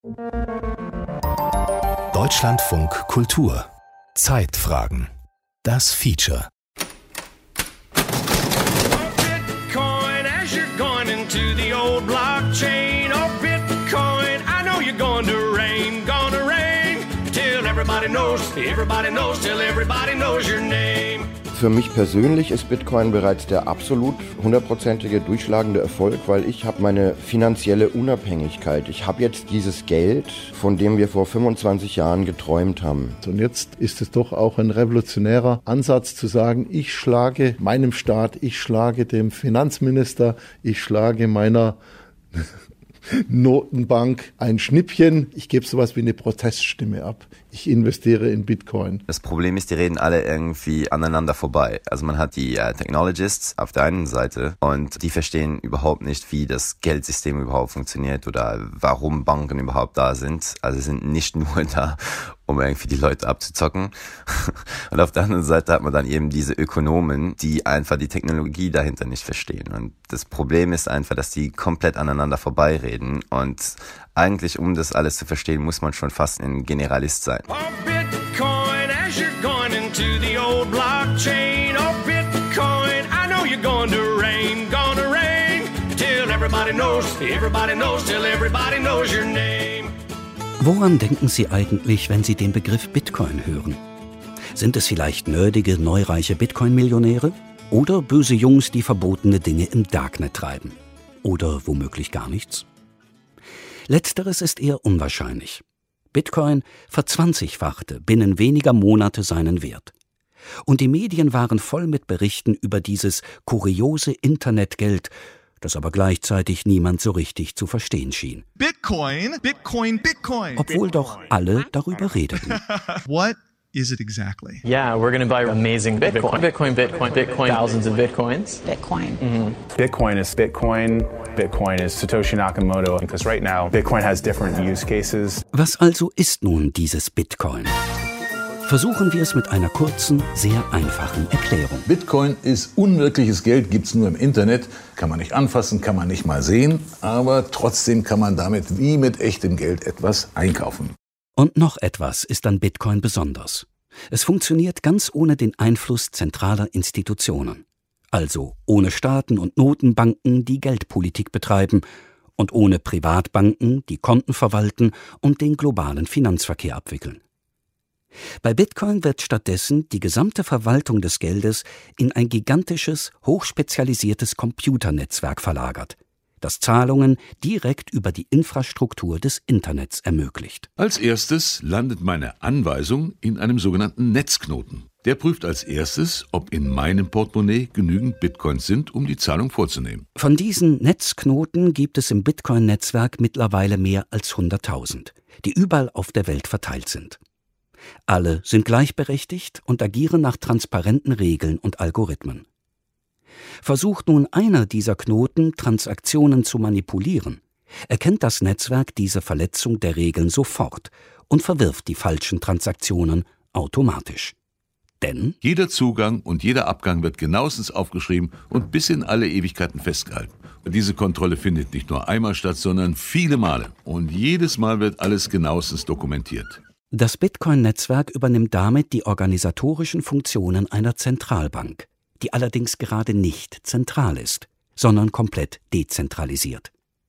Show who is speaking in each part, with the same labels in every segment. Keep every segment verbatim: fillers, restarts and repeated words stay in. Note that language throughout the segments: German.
Speaker 1: Deutschlandfunk Kultur. Zeitfragen. Das Feature.
Speaker 2: Bitcoin, as you're going into the old blockchain. Oh, Bitcoin, I know you're going to rain, gonna rain. Till everybody knows, everybody knows, till everybody knows your name.
Speaker 3: Für mich persönlich ist Bitcoin bereits der absolut hundertprozentige durchschlagende Erfolg, weil ich habe meine finanzielle Unabhängigkeit. Ich habe jetzt dieses Geld, von dem wir vor fünfundzwanzig Jahren geträumt haben.
Speaker 4: Und jetzt ist es doch auch ein revolutionärer Ansatz zu sagen, ich schlage meinem Staat, ich schlage dem Finanzminister, ich schlage meiner Notenbank ein Schnippchen. Ich gebe sowas wie eine Proteststimme ab. Ich investiere in Bitcoin.
Speaker 5: Das Problem ist, die reden alle irgendwie aneinander vorbei. Also man hat die äh, Technologists auf der einen Seite und die verstehen überhaupt nicht, wie das Geldsystem überhaupt funktioniert oder warum Banken überhaupt da sind. Also sie sind nicht nur da, um irgendwie die Leute abzuzocken. Und auf der anderen Seite hat man dann eben diese Ökonomen, die einfach die Technologie dahinter nicht verstehen. Und das Problem ist einfach, dass die komplett aneinander vorbeireden. Und eigentlich, um das alles zu verstehen, muss man schon fast ein Generalist sein.
Speaker 2: Oh, Bitcoin, as you're going into the old blockchain. Oh, Bitcoin, I know you're going to rain, gonna rain. Till everybody knows, everybody knows, till everybody knows your name.
Speaker 6: Woran denken Sie eigentlich, wenn Sie den Begriff Bitcoin hören? Sind es vielleicht nerdige, neureiche Bitcoin-Millionäre? Oder böse Jungs, die verbotene Dinge im Darknet treiben? Oder womöglich gar nichts? Letzteres ist eher unwahrscheinlich. Bitcoin verzwanzigfachte binnen weniger Monate seinen Wert. Und die Medien waren voll mit Berichten über dieses kuriose Internetgeld, das aber gleichzeitig niemand so richtig zu verstehen schien.
Speaker 7: Bitcoin, Bitcoin, Bitcoin.
Speaker 6: Obwohl doch alle darüber redeten.
Speaker 7: What is it exactly?
Speaker 8: Yeah, we're going to buy amazing Bitcoin. Bitcoin, Bitcoin, Bitcoin, thousands of Bitcoins.
Speaker 9: Bitcoin.
Speaker 8: Mm-hmm.
Speaker 10: Bitcoin is Bitcoin. Bitcoin is Satoshi Nakamoto. Because right now, Bitcoin has different use cases.
Speaker 6: Was also ist nun dieses Bitcoin? Versuchen wir es mit einer kurzen, sehr einfachen Erklärung.
Speaker 11: Bitcoin ist unwirkliches Geld, gibt es nur im Internet, kann man nicht anfassen, kann man nicht mal sehen, aber trotzdem kann man damit wie mit echtem Geld etwas einkaufen.
Speaker 6: Und noch etwas ist an Bitcoin besonders. Es funktioniert ganz ohne den Einfluss zentraler Institutionen. Also ohne Staaten und Notenbanken, die Geldpolitik betreiben, und ohne Privatbanken, die Konten verwalten und den globalen Finanzverkehr abwickeln. Bei Bitcoin wird stattdessen die gesamte Verwaltung des Geldes in ein gigantisches, hochspezialisiertes Computernetzwerk verlagert, das Zahlungen direkt über die Infrastruktur des Internets ermöglicht.
Speaker 12: Als erstes landet meine Anweisung in einem sogenannten Netzknoten. Der prüft als erstes, ob in meinem Portemonnaie genügend Bitcoins sind, um die Zahlung vorzunehmen.
Speaker 6: Von diesen Netzknoten gibt es im Bitcoin-Netzwerk mittlerweile mehr als hunderttausend, die überall auf der Welt verteilt sind. Alle sind gleichberechtigt und agieren nach transparenten Regeln und Algorithmen. Versucht nun einer dieser Knoten, Transaktionen zu manipulieren, erkennt das Netzwerk diese Verletzung der Regeln sofort und verwirft die falschen Transaktionen automatisch. Denn
Speaker 12: jeder Zugang und jeder Abgang wird genauestens aufgeschrieben und bis in alle Ewigkeiten festgehalten. Und diese Kontrolle findet nicht nur einmal statt, sondern viele Male. Und jedes Mal wird alles genauestens dokumentiert.
Speaker 6: Das Bitcoin-Netzwerk übernimmt damit die organisatorischen Funktionen einer Zentralbank, die allerdings gerade nicht zentral ist, sondern komplett dezentralisiert.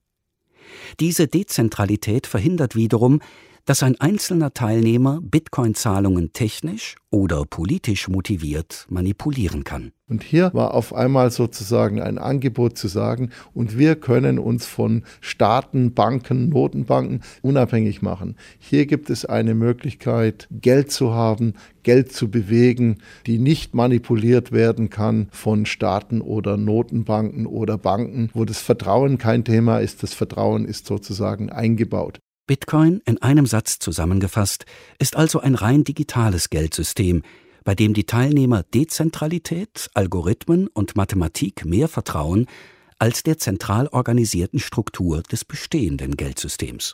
Speaker 6: Diese Dezentralität verhindert wiederum, dass ein einzelner Teilnehmer Bitcoin-Zahlungen technisch oder politisch motiviert manipulieren kann.
Speaker 4: Und hier war auf einmal sozusagen ein Angebot zu sagen, und wir können uns von Staaten, Banken, Notenbanken unabhängig machen. Hier gibt es eine Möglichkeit, Geld zu haben, Geld zu bewegen, die nicht manipuliert werden kann von Staaten oder Notenbanken oder Banken, wo das Vertrauen kein Thema ist. Das Vertrauen ist sozusagen eingebaut.
Speaker 6: Bitcoin, in einem Satz zusammengefasst, ist also ein rein digitales Geldsystem, bei dem die Teilnehmer Dezentralität, Algorithmen und Mathematik mehr vertrauen als der zentral organisierten Struktur des bestehenden Geldsystems.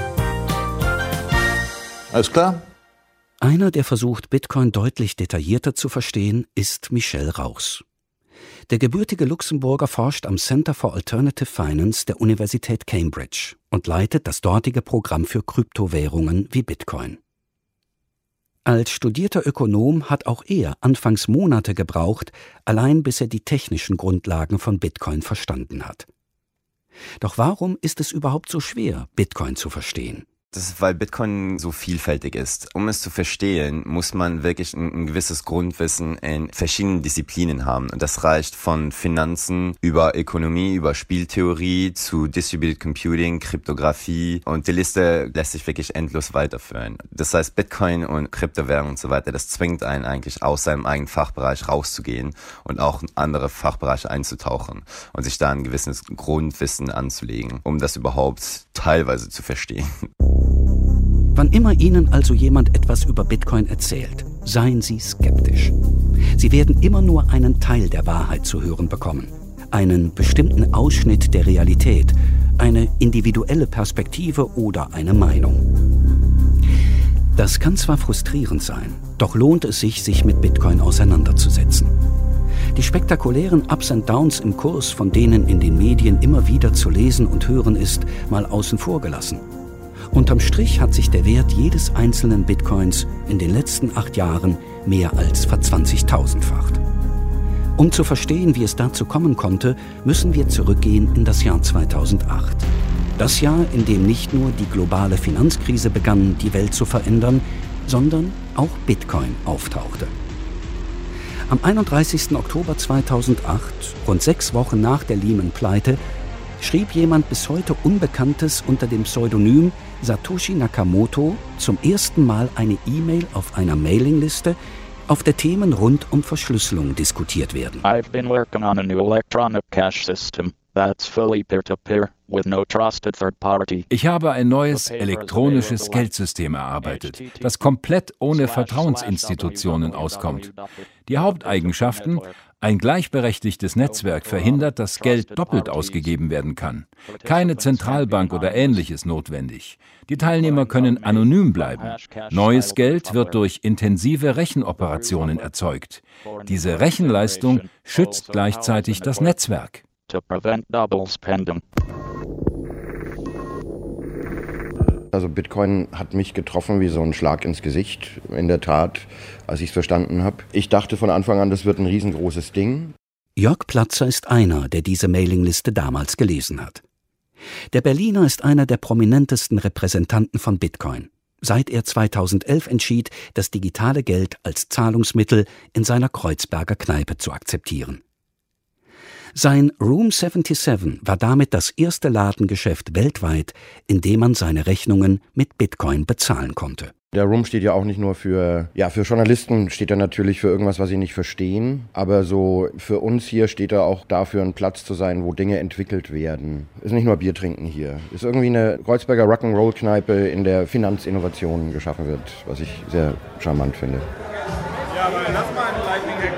Speaker 11: Alles klar?
Speaker 6: Einer, der versucht, Bitcoin deutlich detaillierter zu verstehen, ist Michel Rauchs. Der gebürtige Luxemburger forscht am Center for Alternative Finance der Universität Cambridge und leitet das dortige Programm für Kryptowährungen wie Bitcoin. Als studierter Ökonom hat auch er anfangs Monate gebraucht, allein bis er die technischen Grundlagen von Bitcoin verstanden hat. Doch warum ist es überhaupt so schwer, Bitcoin zu verstehen?
Speaker 5: Das ist, weil Bitcoin so vielfältig ist. Um es zu verstehen, muss man wirklich ein, ein gewisses Grundwissen in verschiedenen Disziplinen haben. Und das reicht von Finanzen über Ökonomie, über Spieltheorie zu Distributed Computing, Kryptographie. Und die Liste lässt sich wirklich endlos weiterführen. Das heißt, Bitcoin und Kryptowährungen und so weiter, das zwingt einen eigentlich aus seinem eigenen Fachbereich rauszugehen und auch in andere Fachbereiche einzutauchen und sich da ein gewisses Grundwissen anzulegen, um das überhaupt teilweise zu verstehen.
Speaker 6: Wann immer Ihnen also jemand etwas über Bitcoin erzählt, seien Sie skeptisch. Sie werden immer nur einen Teil der Wahrheit zu hören bekommen, einen bestimmten Ausschnitt der Realität, eine individuelle Perspektive oder eine Meinung. Das kann zwar frustrierend sein, doch lohnt es sich, sich mit Bitcoin auseinanderzusetzen. Die spektakulären Ups and Downs im Kurs, von denen in den Medien immer wieder zu lesen und hören ist, mal außen vor gelassen. Unterm Strich hat sich der Wert jedes einzelnen Bitcoins in den letzten acht Jahren mehr als verzwanzigtausendfacht. Um zu verstehen, wie es dazu kommen konnte, müssen wir zurückgehen in das Jahr zweitausendacht. Das Jahr, in dem nicht nur die globale Finanzkrise begann, die Welt zu verändern, sondern auch Bitcoin auftauchte. Am einunddreißigsten Oktober zweitausendacht, rund sechs Wochen nach der Lehman-Pleite, schrieb jemand bis heute Unbekanntes unter dem Pseudonym Satoshi Nakamoto zum ersten Mal eine E-Mail auf einer Mailingliste, auf der Themen rund um Verschlüsselung diskutiert werden.
Speaker 9: I've been working on a new electronic cash system that's fully peer-to-peer with no trusted third party.
Speaker 13: Ich habe ein neues elektronisches Geldsystem erarbeitet, das komplett ohne Vertrauensinstitutionen auskommt. Die Haupteigenschaften: ein gleichberechtigtes Netzwerk verhindert, dass Geld doppelt ausgegeben werden kann. Keine Zentralbank oder Ähnliches notwendig. Die Teilnehmer können anonym bleiben. Neues Geld wird durch intensive Rechenoperationen erzeugt. Diese Rechenleistung schützt gleichzeitig das Netzwerk.
Speaker 3: Also Bitcoin hat mich getroffen wie so ein Schlag ins Gesicht, in der Tat, als ich es verstanden habe. Ich dachte von Anfang an, das wird ein riesengroßes Ding.
Speaker 6: Jörg Platzer ist einer, der diese Mailingliste damals gelesen hat. Der Berliner ist einer der prominentesten Repräsentanten von Bitcoin, seit er zweitausendelf entschied, das digitale Geld als Zahlungsmittel in seiner Kreuzberger Kneipe zu akzeptieren. Sein Room siebenundsiebzig war damit das erste Ladengeschäft weltweit, in dem man seine Rechnungen mit Bitcoin bezahlen konnte.
Speaker 3: Der Room steht ja auch nicht nur für, ja, für Journalisten steht er natürlich für irgendwas, was sie nicht verstehen, aber so für uns hier steht er auch dafür, ein Platz zu sein, wo Dinge entwickelt werden. Ist nicht nur Bier trinken hier. Ist irgendwie eine Kreuzberger Rock'n'Roll-Kneipe, in der Finanzinnovation geschaffen wird, was ich sehr charmant finde.
Speaker 14: Ja, aber lass mal einen Lightning-Hack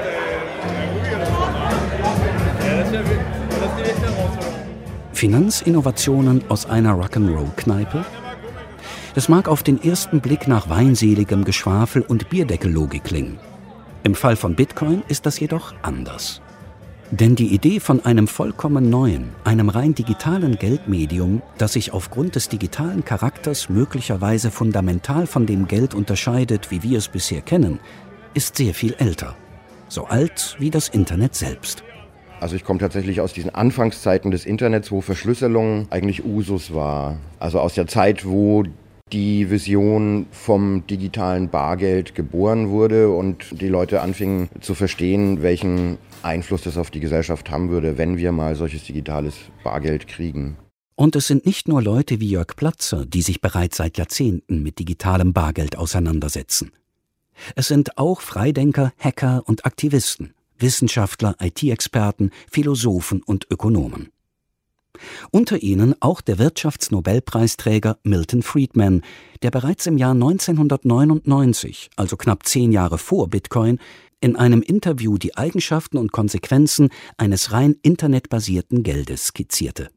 Speaker 6: Finanzinnovationen aus einer Rock'n'Roll-Kneipe? Das mag auf den ersten Blick nach weinseligem Geschwafel und Bierdeckellogik klingen. Im Fall von Bitcoin ist das jedoch anders. Denn die Idee von einem vollkommen neuen, einem rein digitalen Geldmedium, das sich aufgrund des digitalen Charakters möglicherweise fundamental von dem Geld unterscheidet, wie wir es bisher kennen, ist sehr viel älter. So alt wie das Internet selbst.
Speaker 3: Also ich komme tatsächlich aus diesen Anfangszeiten des Internets, wo Verschlüsselung eigentlich Usus war. Also aus der Zeit, wo die Vision vom digitalen Bargeld geboren wurde und die Leute anfingen zu verstehen, welchen Einfluss das auf die Gesellschaft haben würde, wenn wir mal solches digitales Bargeld kriegen.
Speaker 6: Und es sind nicht nur Leute wie Jörg Platzer, die sich bereits seit Jahrzehnten mit digitalem Bargeld auseinandersetzen. Es sind auch Freidenker, Hacker und Aktivisten, Wissenschaftler, I T-Experten, Philosophen und Ökonomen. Unter ihnen auch der Wirtschaftsnobelpreisträger Milton Friedman, der bereits im Jahr neunzehnhundertneunundneunzig, also knapp zehn Jahre vor Bitcoin, in einem Interview die Eigenschaften und Konsequenzen eines rein internetbasierten Geldes skizzierte.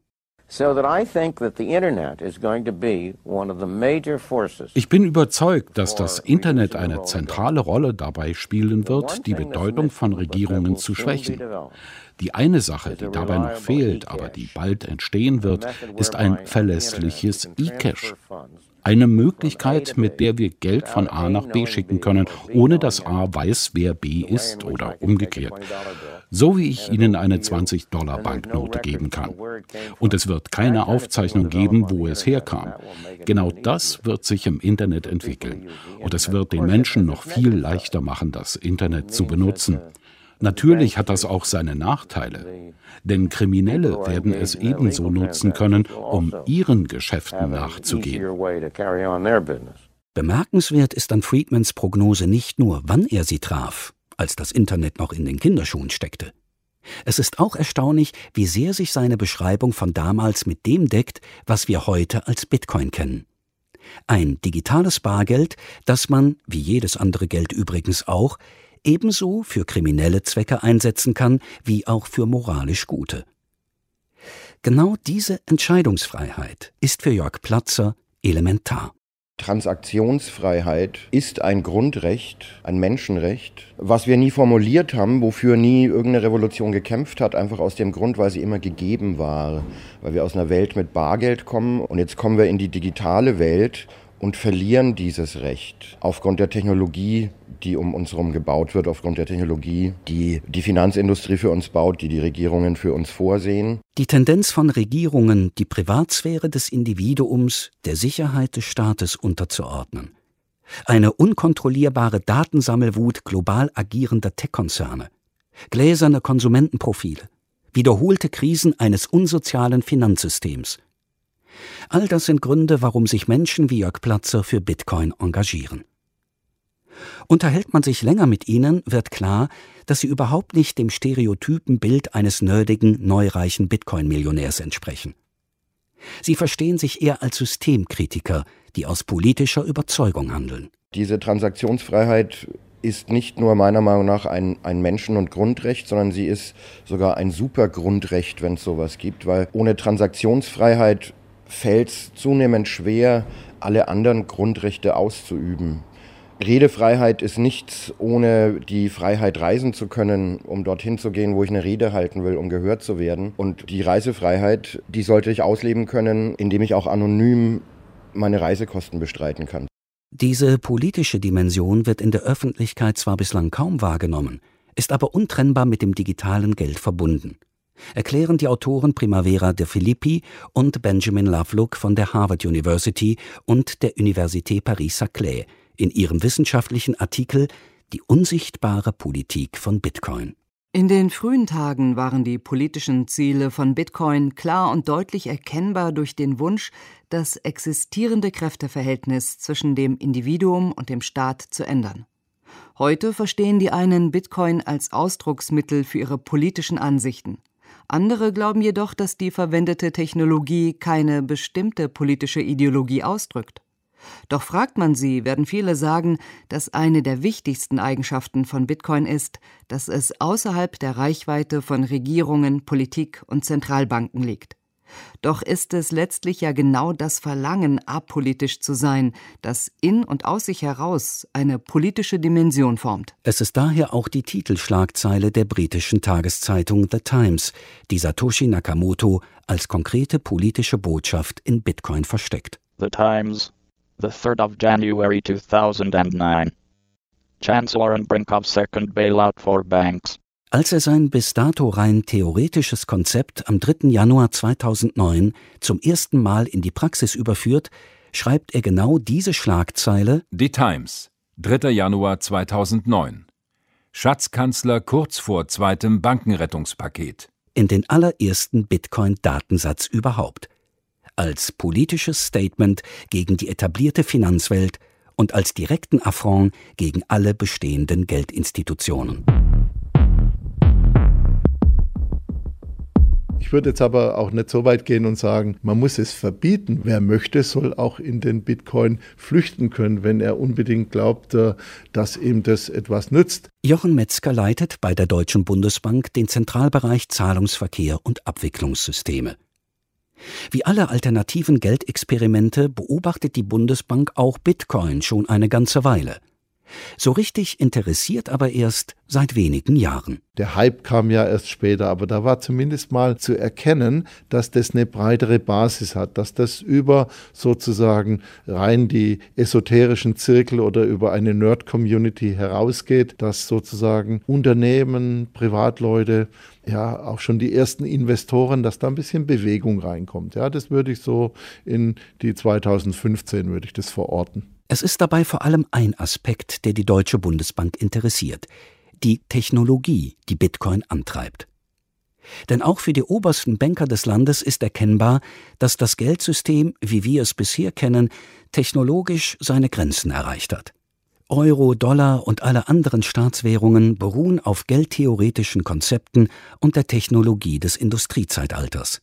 Speaker 15: Ich bin überzeugt, dass das Internet eine zentrale Rolle dabei spielen wird, die Bedeutung von Regierungen zu schwächen. Die eine Sache, die dabei noch fehlt, aber die bald entstehen wird, ist ein verlässliches eCash. Eine Möglichkeit, mit der wir Geld von A nach B schicken können, ohne dass A weiß, wer B ist oder umgekehrt. So wie ich Ihnen eine zwanzig-Dollar-Banknote geben kann. Und es wird keine Aufzeichnung geben, wo es herkam. Genau das wird sich im Internet entwickeln. Und es wird den Menschen noch viel leichter machen, das Internet zu benutzen. Natürlich hat das auch seine Nachteile, denn Kriminelle werden es ebenso nutzen können, um ihren Geschäften nachzugehen.
Speaker 6: Bemerkenswert ist an Friedmans Prognose nicht nur, wann er sie traf, als das Internet noch in den Kinderschuhen steckte. Es ist auch erstaunlich, wie sehr sich seine Beschreibung von damals mit dem deckt, was wir heute als Bitcoin kennen. Ein digitales Bargeld, das man, wie jedes andere Geld übrigens auch, ebenso für kriminelle Zwecke einsetzen kann, wie auch für moralisch gute. Genau diese Entscheidungsfreiheit ist für Jörg Platzer elementar.
Speaker 3: Transaktionsfreiheit ist ein Grundrecht, ein Menschenrecht, was wir nie formuliert haben, wofür nie irgendeine Revolution gekämpft hat, einfach aus dem Grund, weil sie immer gegeben war, weil wir aus einer Welt mit Bargeld kommen und jetzt kommen wir in die digitale Welt und verlieren dieses Recht aufgrund der Technologie, die um uns herum gebaut wird, aufgrund der Technologie, die die Finanzindustrie für uns baut, die die Regierungen für uns vorsehen.
Speaker 6: Die Tendenz von Regierungen, die Privatsphäre des Individuums der Sicherheit des Staates unterzuordnen. Eine unkontrollierbare Datensammelwut global agierender Tech-Konzerne. Gläserne Konsumentenprofile. Wiederholte Krisen eines unsozialen Finanzsystems. All das sind Gründe, warum sich Menschen wie Jörg Platzer für Bitcoin engagieren. Unterhält man sich länger mit ihnen, wird klar, dass sie überhaupt nicht dem stereotypen Bild eines nerdigen, neureichen Bitcoin-Millionärs entsprechen. Sie verstehen sich eher als Systemkritiker, die aus politischer Überzeugung handeln.
Speaker 3: Diese Transaktionsfreiheit ist nicht nur meiner Meinung nach ein, ein Menschen- und Grundrecht, sondern sie ist sogar ein Supergrundrecht, wenn es sowas gibt, weil ohne Transaktionsfreiheit fällt es zunehmend schwer, alle anderen Grundrechte auszuüben. Redefreiheit ist nichts ohne die Freiheit, reisen zu können, um dorthin zu gehen, wo ich eine Rede halten will, um gehört zu werden. Und die Reisefreiheit, die sollte ich ausleben können, indem ich auch anonym meine Reisekosten bestreiten kann.
Speaker 6: Diese politische Dimension wird in der Öffentlichkeit zwar bislang kaum wahrgenommen, ist aber untrennbar mit dem digitalen Geld verbunden. Erklären die Autoren Primavera De Filippi und Benjamin Lovelock von der Harvard University und der Université Paris-Saclay in ihrem wissenschaftlichen Artikel »Die unsichtbare Politik von Bitcoin«.
Speaker 16: In den frühen Tagen waren die politischen Ziele von Bitcoin klar und deutlich erkennbar durch den Wunsch, das existierende Kräfteverhältnis zwischen dem Individuum und dem Staat zu ändern. Heute verstehen die einen Bitcoin als Ausdrucksmittel für ihre politischen Ansichten. Andere glauben jedoch, dass die verwendete Technologie keine bestimmte politische Ideologie ausdrückt. Doch fragt man sie, werden viele sagen, dass eine der wichtigsten Eigenschaften von Bitcoin ist, dass es außerhalb der Reichweite von Regierungen, Politik und Zentralbanken liegt. Doch ist es letztlich ja genau das Verlangen, apolitisch zu sein, das in und aus sich heraus eine politische Dimension formt.
Speaker 6: Es ist daher auch die Titelschlagzeile der britischen Tageszeitung The Times, die Satoshi Nakamoto als konkrete politische Botschaft in Bitcoin versteckt.
Speaker 9: The Times, the third of January two thousand nine. Chancellor on brink of second bailout for banks.
Speaker 6: Als er sein bis dato rein theoretisches Konzept am dritten Januar zweitausendneun zum ersten Mal in die Praxis überführt, schreibt er genau diese Schlagzeile:
Speaker 13: Die Times, dritter Januar zweitausendneun. Schatzkanzler kurz vor zweitem Bankenrettungspaket.
Speaker 6: In den allerersten Bitcoin-Datensatz überhaupt. Als politisches Statement gegen die etablierte Finanzwelt und als direkten Affront gegen alle bestehenden Geldinstitutionen.
Speaker 4: Ich würde jetzt aber auch nicht so weit gehen und sagen, man muss es verbieten. Wer möchte, soll auch in den Bitcoin flüchten können, wenn er unbedingt glaubt, dass ihm das etwas nützt.
Speaker 6: Jochen Metzger leitet bei der Deutschen Bundesbank den Zentralbereich Zahlungsverkehr und Abwicklungssysteme. Wie alle alternativen Geldexperimente beobachtet die Bundesbank auch Bitcoin schon eine ganze Weile. So richtig interessiert aber erst seit wenigen Jahren.
Speaker 4: Der Hype kam ja erst später, aber da war zumindest mal zu erkennen, dass das eine breitere Basis hat, dass das über sozusagen rein die esoterischen Zirkel oder über eine Nerd-Community herausgeht, dass sozusagen Unternehmen, Privatleute, ja auch schon die ersten Investoren, dass da ein bisschen Bewegung reinkommt. Ja, das würde ich so in die zweitausendfünfzehn würde ich das verorten.
Speaker 6: Es ist dabei vor allem ein Aspekt, der die Deutsche Bundesbank interessiert: die Technologie, die Bitcoin antreibt. Denn auch für die obersten Banker des Landes ist erkennbar, dass das Geldsystem, wie wir es bisher kennen, technologisch seine Grenzen erreicht hat. Euro, Dollar und alle anderen Staatswährungen beruhen auf geldtheoretischen Konzepten und der Technologie des Industriezeitalters.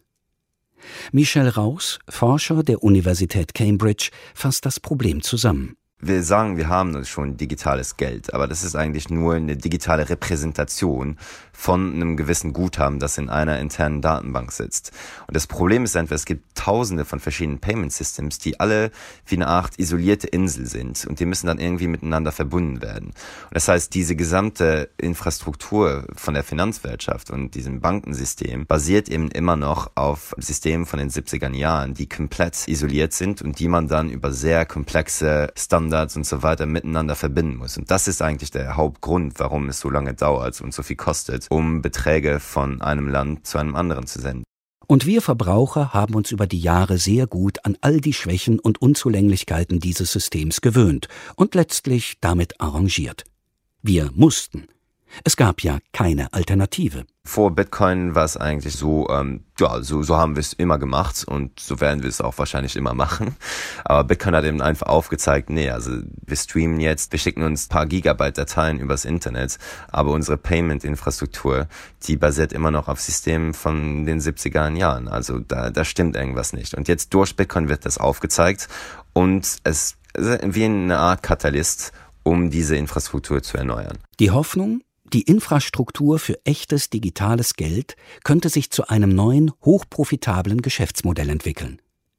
Speaker 6: Michel Raus, Forscher der Universität Cambridge, fasst das Problem zusammen.
Speaker 5: Wir sagen, wir haben schon digitales Geld, aber das ist eigentlich nur eine digitale Repräsentation von einem gewissen Guthaben, das in einer internen Datenbank sitzt. Und das Problem ist einfach, es gibt tausende von verschiedenen Payment Systems, die alle wie eine Art isolierte Insel sind und die müssen dann irgendwie miteinander verbunden werden. Und das heißt, diese gesamte Infrastruktur von der Finanzwirtschaft und diesem Bankensystem basiert eben immer noch auf Systemen von den siebzigern Jahren, die komplett isoliert sind und die man dann über sehr komplexe Standards und so weiter miteinander verbinden muss. Und das ist eigentlich der Hauptgrund, warum es so lange dauert und so viel kostet, um Beträge von einem Land zu einem anderen zu senden.
Speaker 6: Und wir Verbraucher haben uns über die Jahre sehr gut an all die Schwächen und Unzulänglichkeiten dieses Systems gewöhnt und letztlich damit arrangiert. Wir mussten. Es gab ja keine Alternative.
Speaker 5: Vor Bitcoin war es eigentlich so, ähm, ja, so, so haben wir es immer gemacht und so werden wir es auch wahrscheinlich immer machen. Aber Bitcoin hat eben einfach aufgezeigt, nee, also wir streamen jetzt, wir schicken uns ein paar Gigabyte Dateien übers Internet, aber unsere Payment-Infrastruktur, die basiert immer noch auf Systemen von den siebziger Jahren. Also da, da stimmt irgendwas nicht. Und jetzt durch Bitcoin wird das aufgezeigt und es ist wie eine Art Katalyst, um diese Infrastruktur zu erneuern.
Speaker 6: Die Hoffnung? Die Infrastruktur für echtes digitales Geld könnte sich zu einem neuen, hochprofitablen Geschäftsmodell entwickeln.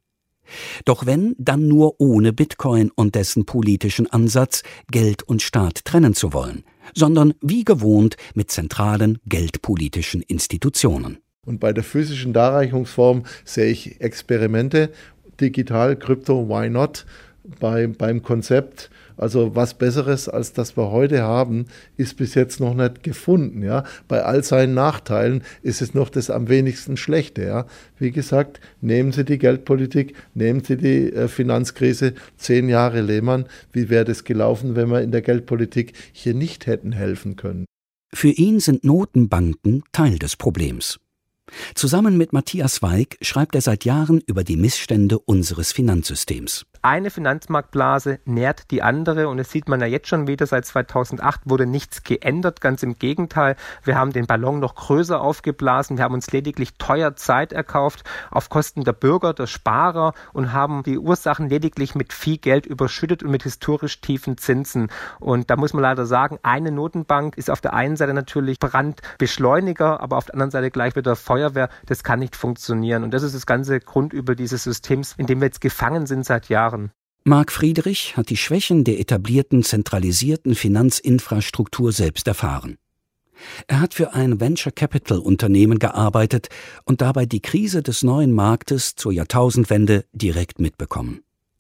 Speaker 6: Doch wenn, dann nur ohne Bitcoin und dessen politischen Ansatz, Geld und Staat trennen zu wollen, sondern wie gewohnt mit zentralen geldpolitischen Institutionen.
Speaker 4: Und bei der physischen Darreichungsform sehe ich Experimente, digital, Krypto, why not? Bei, beim Konzept, also was Besseres als das wir heute haben, ist bis jetzt noch nicht gefunden. Ja? Bei all seinen Nachteilen ist es noch das am wenigsten Schlechte. Ja? Wie gesagt, nehmen Sie die Geldpolitik, nehmen Sie die äh, Finanzkrise, zehn Jahre Lehmann. Wie wäre das gelaufen, wenn wir in der Geldpolitik hier nicht hätten helfen können?
Speaker 6: Für ihn sind Notenbanken Teil des Problems. Zusammen mit Matthias Weig schreibt er seit Jahren über die Missstände unseres Finanzsystems.
Speaker 17: Eine Finanzmarktblase nährt die andere und das sieht man ja jetzt schon wieder. Seit zweitausendacht wurde nichts geändert, ganz im Gegenteil. Wir haben den Ballon noch größer aufgeblasen, wir haben uns lediglich teuer Zeit erkauft auf Kosten der Bürger, der Sparer und haben die Ursachen lediglich mit viel Geld überschüttet und mit historisch tiefen Zinsen. Und da muss man leider sagen, eine Notenbank ist auf der einen Seite natürlich Brandbeschleuniger, aber auf der anderen Seite gleich wieder Feuerwehr. Das kann nicht funktionieren. Und das ist das ganze Grundübel dieses Systems, in dem wir jetzt gefangen sind seit Jahren.
Speaker 6: Marc Friedrich hat die Schwächen der etablierten zentralisierten Finanzinfrastruktur selbst erfahren. Er hat für ein Venture-Capital-Unternehmen gearbeitet und dabei die Krise des neuen Marktes zur Jahrtausendwende direkt mitbekommen.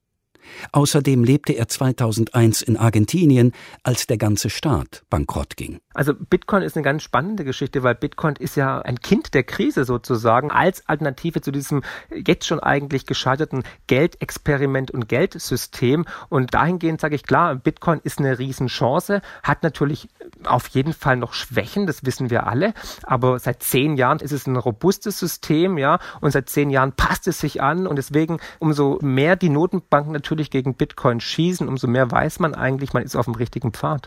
Speaker 6: Außerdem lebte er zweitausendeins in Argentinien, als der ganze Staat bankrott ging.
Speaker 17: Also Bitcoin ist eine ganz spannende Geschichte, weil Bitcoin ist ja ein Kind der Krise sozusagen, als Alternative zu diesem jetzt schon eigentlich gescheiterten Geldexperiment und Geldsystem. Und dahingehend sage ich klar, Bitcoin ist eine Riesenchance, hat natürlich auf jeden Fall noch Schwächen, das wissen wir alle, aber seit zehn Jahren ist es ein robustes System, ja, und seit zehn Jahren passt es sich an und deswegen umso mehr die Notenbanken natürlich gegen Bitcoin schießen, umso mehr weiß man eigentlich, man ist auf dem richtigen Pfad.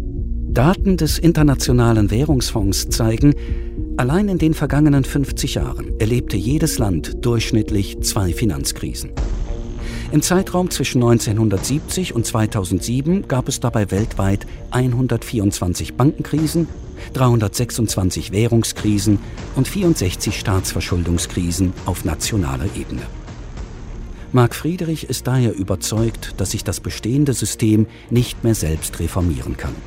Speaker 6: Daten des Internationalen Währungsfonds zeigen, allein in den vergangenen fünfzig Jahren erlebte jedes Land durchschnittlich zwei Finanzkrisen. Im Zeitraum zwischen neunzehnhundertsiebzig und zweitausendsieben gab es dabei weltweit hundertvierundzwanzig Bankenkrisen, dreihundertsechsundzwanzig Währungskrisen und vierundsechzig Staatsverschuldungskrisen auf nationaler Ebene. Marc Friedrich ist daher überzeugt, dass sich das bestehende System nicht mehr selbst reformieren kann.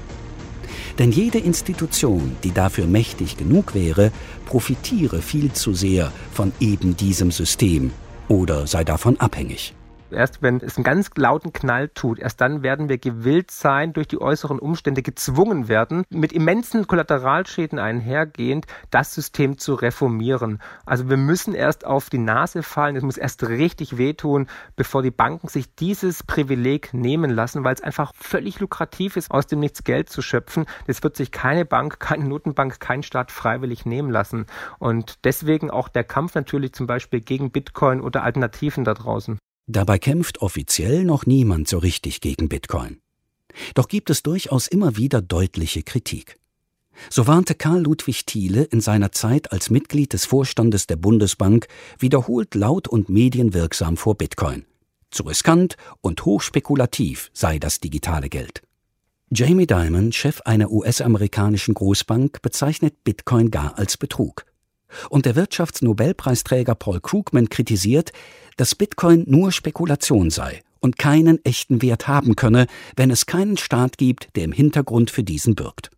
Speaker 6: Denn jede Institution, die dafür mächtig genug wäre, profitiere viel zu sehr von eben diesem System oder sei davon abhängig.
Speaker 17: Erst wenn es einen ganz lauten Knall tut, erst dann werden wir gewillt sein, durch die äußeren Umstände gezwungen werden, mit immensen Kollateralschäden einhergehend, das System zu reformieren. Also wir müssen erst auf die Nase fallen, es muss erst richtig wehtun, bevor die Banken sich dieses Privileg nehmen lassen, weil es einfach völlig lukrativ ist, aus dem Nichts Geld zu schöpfen. Das wird sich keine Bank, keine Notenbank, kein Staat freiwillig nehmen lassen. Und deswegen auch der Kampf natürlich zum Beispiel gegen Bitcoin oder Alternativen da draußen.
Speaker 6: Dabei kämpft offiziell noch niemand so richtig gegen Bitcoin. Doch gibt es durchaus immer wieder deutliche Kritik. So warnte Karl Ludwig Thiele in seiner Zeit als Mitglied des Vorstandes der Bundesbank wiederholt laut und medienwirksam vor Bitcoin. Zu riskant und hochspekulativ sei das digitale Geld. Jamie Dimon, Chef einer U S-amerikanischen Großbank, bezeichnet Bitcoin gar als Betrug. Und der Wirtschaftsnobelpreisträger Paul Krugman kritisiert, dass Bitcoin nur Spekulation sei und keinen echten Wert haben könne, wenn es keinen Staat gibt, der im Hintergrund für diesen bürgt.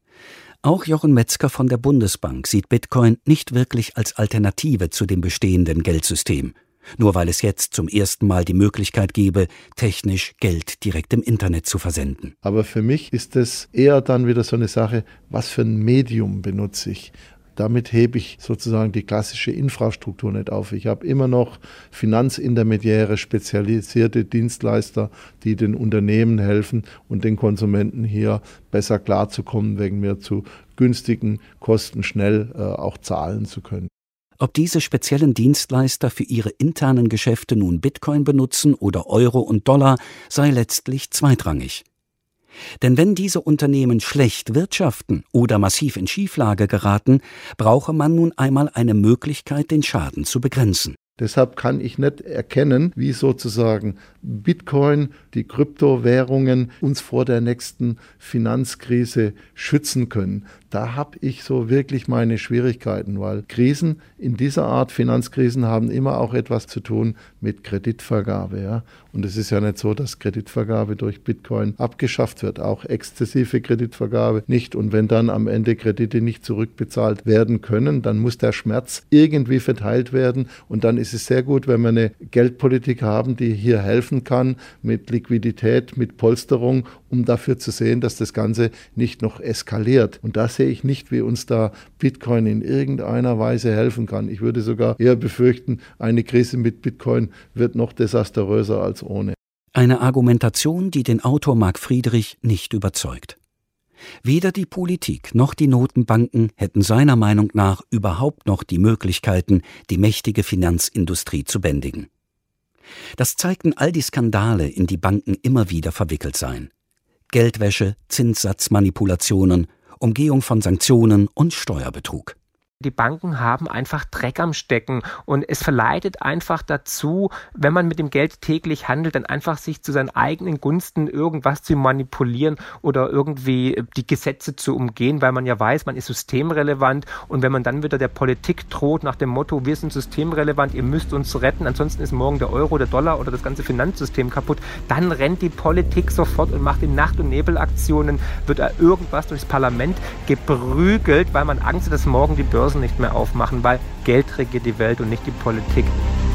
Speaker 6: Auch Jochen Metzger von der Bundesbank sieht Bitcoin nicht wirklich als Alternative zu dem bestehenden Geldsystem, nur weil es jetzt zum ersten Mal die Möglichkeit gebe, technisch Geld direkt im Internet zu versenden.
Speaker 4: Aber für mich ist es eher dann wieder so eine Sache, was für ein Medium benutze ich? Damit hebe ich sozusagen die klassische Infrastruktur nicht auf. Ich habe immer noch Finanzintermediäre, spezialisierte Dienstleister, die den Unternehmen helfen und den Konsumenten hier besser klarzukommen, wegen mir zu günstigen Kosten schnell äh, auch zahlen zu können.
Speaker 6: Ob diese speziellen Dienstleister für ihre internen Geschäfte nun Bitcoin benutzen oder Euro und Dollar, sei letztlich zweitrangig. Denn wenn diese Unternehmen schlecht wirtschaften oder massiv in Schieflage geraten, brauche man nun einmal eine Möglichkeit, den Schaden zu begrenzen.
Speaker 4: Deshalb kann ich nicht erkennen, wie sozusagen Bitcoin, die Kryptowährungen uns vor der nächsten Finanzkrise schützen können. Da habe ich so wirklich meine Schwierigkeiten, weil Krisen in dieser Art, Finanzkrisen, haben immer auch etwas zu tun mit Kreditvergabe. Ja? Und es ist ja nicht so, dass Kreditvergabe durch Bitcoin abgeschafft wird, auch exzessive Kreditvergabe nicht. Und wenn dann am Ende Kredite nicht zurückbezahlt werden können, dann muss der Schmerz irgendwie verteilt werden. Und dann ist es sehr gut, wenn wir eine Geldpolitik haben, die hier helfen kann mit Liquidität, mit Polsterung, um dafür zu sehen, dass das Ganze nicht noch eskaliert. Und da sehe ich nicht, wie uns da Bitcoin in irgendeiner Weise helfen kann. Ich würde sogar eher befürchten, eine Krise mit Bitcoin wird noch desaströser als ohne.
Speaker 6: Eine Argumentation, die den Autor Marc Friedrich nicht überzeugt. Weder die Politik noch die Notenbanken hätten seiner Meinung nach überhaupt noch die Möglichkeiten, die mächtige Finanzindustrie zu bändigen. Das zeigten all die Skandale, in die Banken immer wieder verwickelt seien. Geldwäsche, Zinssatzmanipulationen, Umgehung von Sanktionen und Steuerbetrug.
Speaker 17: Die Banken haben einfach Dreck am Stecken und es verleitet einfach dazu, wenn man mit dem Geld täglich handelt, dann einfach sich zu seinen eigenen Gunsten irgendwas zu manipulieren oder irgendwie die Gesetze zu umgehen, weil man ja weiß, man ist systemrelevant, und wenn man dann wieder der Politik droht nach dem Motto, wir sind systemrelevant, ihr müsst uns retten, ansonsten ist morgen der Euro, der Dollar oder das ganze Finanzsystem kaputt, dann rennt die Politik sofort und macht in Nacht- und Nebelaktionen, wird da irgendwas durchs Parlament geprügelt, weil man Angst hat, dass morgen die Börsen nicht mehr aufmachen, weil Geld regiert die Welt und nicht die Politik.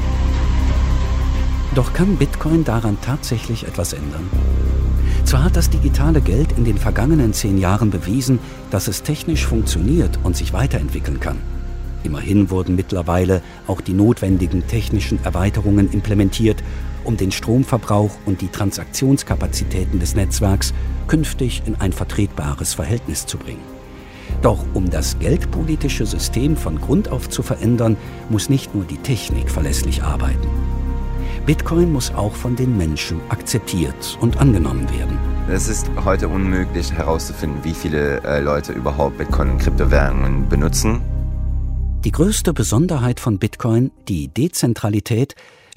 Speaker 6: Doch kann Bitcoin daran tatsächlich etwas ändern? Zwar hat das digitale Geld in den vergangenen zehn Jahren bewiesen, dass es technisch funktioniert und sich weiterentwickeln kann. Immerhin wurden mittlerweile auch die notwendigen technischen Erweiterungen implementiert, um den Stromverbrauch und die Transaktionskapazitäten des Netzwerks künftig in ein vertretbares Verhältnis zu bringen. Doch um das geldpolitische System von Grund auf zu verändern, muss nicht nur die Technik verlässlich arbeiten. Bitcoin muss auch von den Menschen akzeptiert und angenommen werden.
Speaker 5: Es ist heute unmöglich herauszufinden, wie viele äh, Leute überhaupt Bitcoin und Kryptowährungen benutzen.
Speaker 6: Die größte Besonderheit von Bitcoin, die Dezentralität,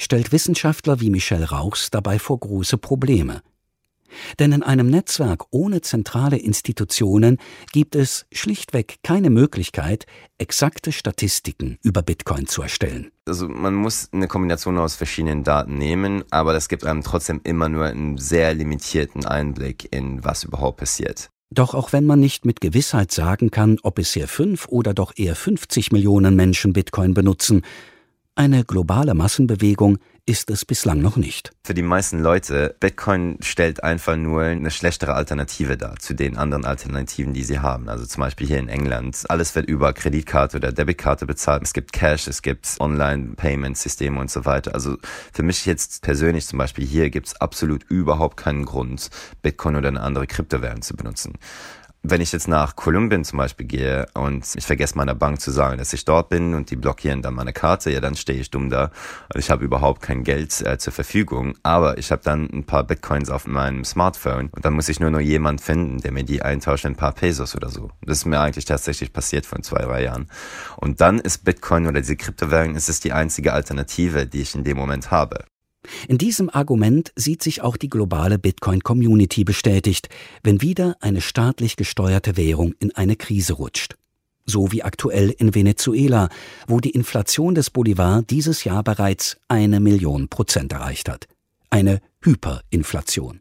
Speaker 6: stellt Wissenschaftler wie Michel Rauchs dabei vor große Probleme. Denn in einem Netzwerk ohne zentrale Institutionen gibt es schlichtweg keine Möglichkeit, exakte Statistiken über Bitcoin zu erstellen.
Speaker 5: Also man muss eine Kombination aus verschiedenen Daten nehmen, aber das gibt einem trotzdem immer nur einen sehr limitierten Einblick in, was überhaupt passiert.
Speaker 6: Doch auch wenn man nicht mit Gewissheit sagen kann, ob bisher fünf oder doch eher fünfzig Millionen Menschen Bitcoin benutzen, eine globale Massenbewegung ist es bislang noch nicht.
Speaker 5: Für die meisten Leute, Bitcoin stellt einfach nur eine schlechtere Alternative dar zu den anderen Alternativen, die sie haben. Also zum Beispiel hier in England, alles wird über Kreditkarte oder Debitkarte bezahlt. Es gibt Cash, es gibt Online-Payment-Systeme und so weiter. Also für mich jetzt persönlich zum Beispiel hier gibt es absolut überhaupt keinen Grund, Bitcoin oder eine andere Kryptowährung zu benutzen. Wenn ich jetzt nach Kolumbien zum Beispiel gehe und ich vergesse meiner Bank zu sagen, dass ich dort bin und die blockieren dann meine Karte, ja, dann stehe ich dumm da und ich habe überhaupt kein Geld äh, zur Verfügung, aber ich habe dann ein paar Bitcoins auf meinem Smartphone und dann muss ich nur noch jemanden finden, der mir die eintauscht in ein paar Pesos oder so. Das ist mir eigentlich tatsächlich passiert vor zwei, drei Jahren. Und dann ist Bitcoin oder diese Kryptowährung, ist es die einzige Alternative, die ich in dem Moment habe.
Speaker 6: In diesem Argument sieht sich auch die globale Bitcoin-Community bestätigt, wenn wieder eine staatlich gesteuerte Währung in eine Krise rutscht. So wie aktuell in Venezuela, wo die Inflation des Bolivar dieses Jahr bereits eine Million Prozent erreicht hat. Eine Hyperinflation.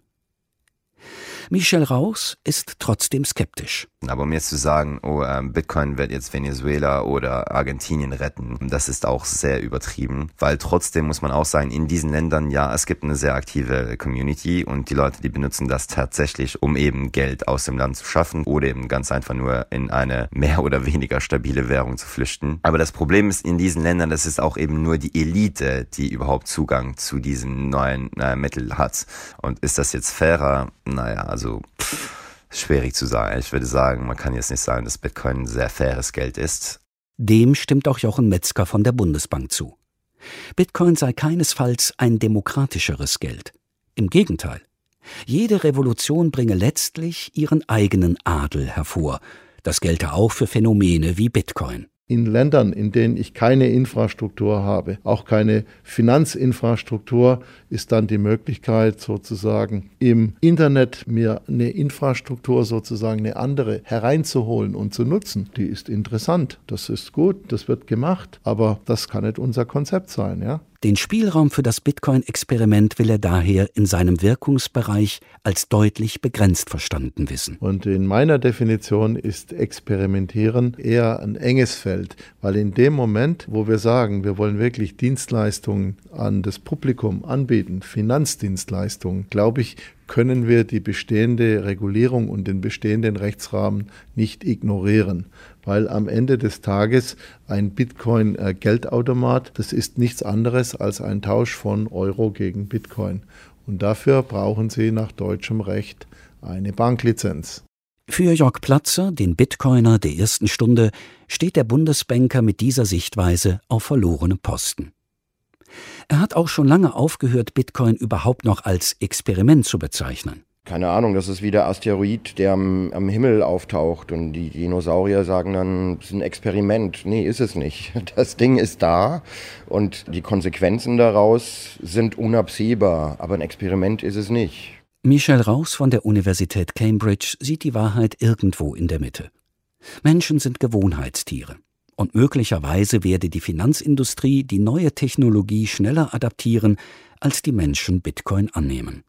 Speaker 6: Michel Rauchs ist trotzdem skeptisch.
Speaker 5: Aber mir zu sagen, oh, ähm, Bitcoin wird jetzt Venezuela oder Argentinien retten, das ist auch sehr übertrieben. Weil trotzdem muss man auch sagen, in diesen Ländern, ja, es gibt eine sehr aktive Community und die Leute, die benutzen das tatsächlich, um eben Geld aus dem Land zu schaffen oder eben ganz einfach nur in eine mehr oder weniger stabile Währung zu flüchten. Aber das Problem ist in diesen Ländern, das ist auch eben nur die Elite, die überhaupt Zugang zu diesem neuen äh, Mittel hat. Und ist das jetzt fairer? Naja, also pff, schwierig zu sagen. Ich würde sagen, man kann jetzt nicht sagen, dass Bitcoin ein sehr faires Geld ist.
Speaker 6: Dem stimmt auch Jochen Metzger von der Bundesbank zu. Bitcoin sei keinesfalls ein demokratischeres Geld. Im Gegenteil. Jede Revolution bringe letztlich ihren eigenen Adel hervor. Das gelte auch für Phänomene wie Bitcoin.
Speaker 4: In Ländern, in denen ich keine Infrastruktur habe, auch keine Finanzinfrastruktur, ist dann die Möglichkeit sozusagen im Internet mir eine Infrastruktur sozusagen eine andere hereinzuholen und zu nutzen. Die ist interessant, das ist gut, das wird gemacht, aber das kann nicht unser Konzept sein, ja.
Speaker 6: Den Spielraum für das Bitcoin-Experiment will er daher in seinem Wirkungsbereich als deutlich begrenzt verstanden wissen.
Speaker 4: Und in meiner Definition ist Experimentieren eher ein enges Feld, weil in dem Moment, wo wir sagen, wir wollen wirklich Dienstleistungen an das Publikum anbieten, Finanzdienstleistungen, glaube ich, können wir die bestehende Regulierung und den bestehenden Rechtsrahmen nicht ignorieren. Weil am Ende des Tages ein Bitcoin-Geldautomat, das ist nichts anderes als ein Tausch von Euro gegen Bitcoin. Und dafür brauchen Sie nach deutschem Recht eine Banklizenz.
Speaker 6: Für Jörg Platzer, den Bitcoiner der ersten Stunde, steht der Bundesbanker mit dieser Sichtweise auf verlorenem Posten. Er hat auch schon lange aufgehört, Bitcoin überhaupt noch als Experiment zu bezeichnen.
Speaker 3: Keine Ahnung, das ist wie der Asteroid, der am, am Himmel auftaucht und die Dinosaurier sagen dann, es ist ein Experiment. Nee, ist es nicht. Das Ding ist da und die Konsequenzen daraus sind unabsehbar, aber ein Experiment ist es nicht.
Speaker 6: Michel Rauchs von der Universität Cambridge sieht die Wahrheit irgendwo in der Mitte. Menschen sind Gewohnheitstiere. Und möglicherweise werde die Finanzindustrie die neue Technologie schneller adaptieren, als die Menschen Bitcoin annehmen.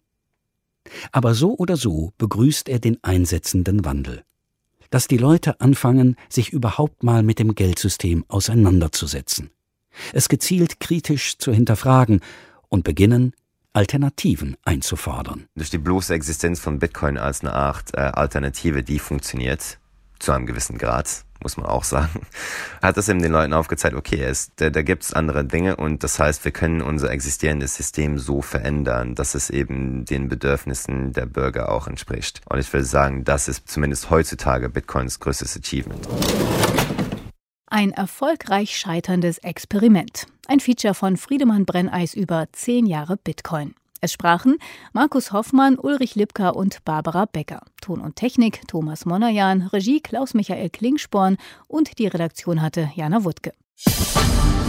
Speaker 6: Aber so oder so begrüßt er den einsetzenden Wandel. Dass die Leute anfangen, sich überhaupt mal mit dem Geldsystem auseinanderzusetzen. Es gezielt kritisch zu hinterfragen und beginnen, Alternativen einzufordern.
Speaker 5: Durch die bloße Existenz von Bitcoin als eine Art äh, Alternative, die funktioniert, zu einem gewissen Grad, muss man auch sagen, hat das eben den Leuten aufgezeigt, okay, es, da, da gibt es andere Dinge und das heißt, wir können unser existierendes System so verändern, dass es eben den Bedürfnissen der Bürger auch entspricht. Und ich will sagen, das ist zumindest heutzutage Bitcoins größtes Achievement.
Speaker 18: Ein erfolgreich scheiterndes Experiment. Ein Feature von Friedemann Brenneis über zehn Jahre Bitcoin. Es sprachen Markus Hoffmann, Ulrich Lipka und Barbara Becker. Ton und Technik Thomas Monajan, Regie Klaus-Michael Klingsporn und die Redaktion hatte Jana Wuttke.